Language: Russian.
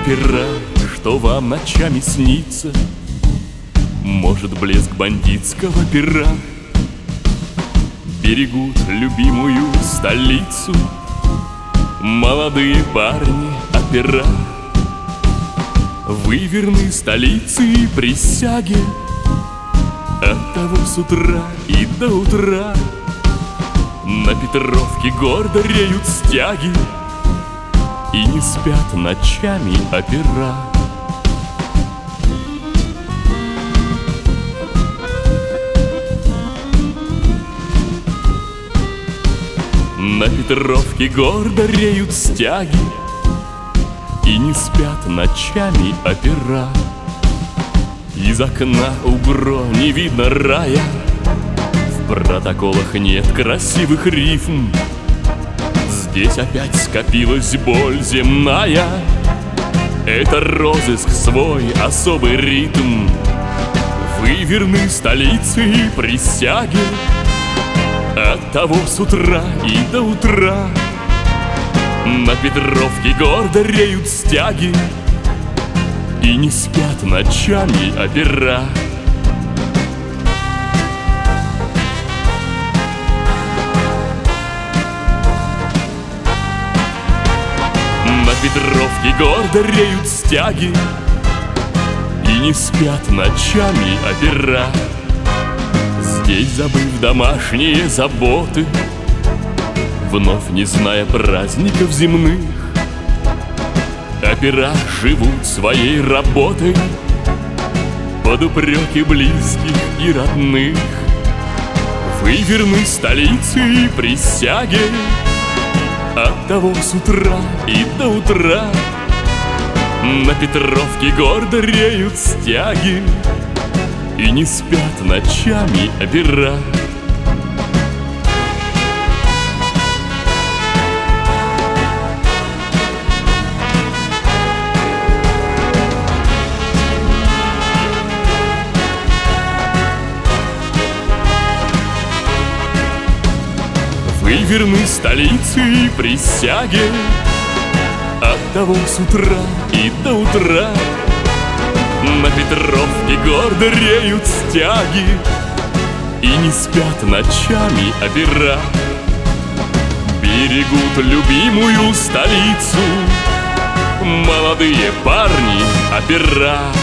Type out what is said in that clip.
опера, что вам ночами снится, может, блеск бандитского пера. Берегут любимую столицу молодые парни опера. Вы верны столице и присяге, оттого с утра и до утра на Петровке гордо реют стяги и не спят ночами опера. На Петровке гордо реют стяги и не спят ночами опера. Из окна угро не видно рая, в протоколах нет красивых рифм. Здесь опять скопилась боль земная, это розыск свой особый ритм. Вы верны столице и присяге, оттого с утра и до утра на Петровке гордо реют стяги и не спят ночами опера. На Петровке гордо реют стяги и не спят ночами опера. Здесь, забыв домашние заботы, вновь не зная праздников земных, опера живут своей работой под упреки близких и родных. Вы верны столице и присяге, оттого с утра и до утра на Петровке гордо реют стяги и не спят ночами опера. Вы верны столице и присяге, оттого с утра и до утра на Петровке гордо реют стяги и не спят ночами опера. Берегут любимую столицу молодые парни опера.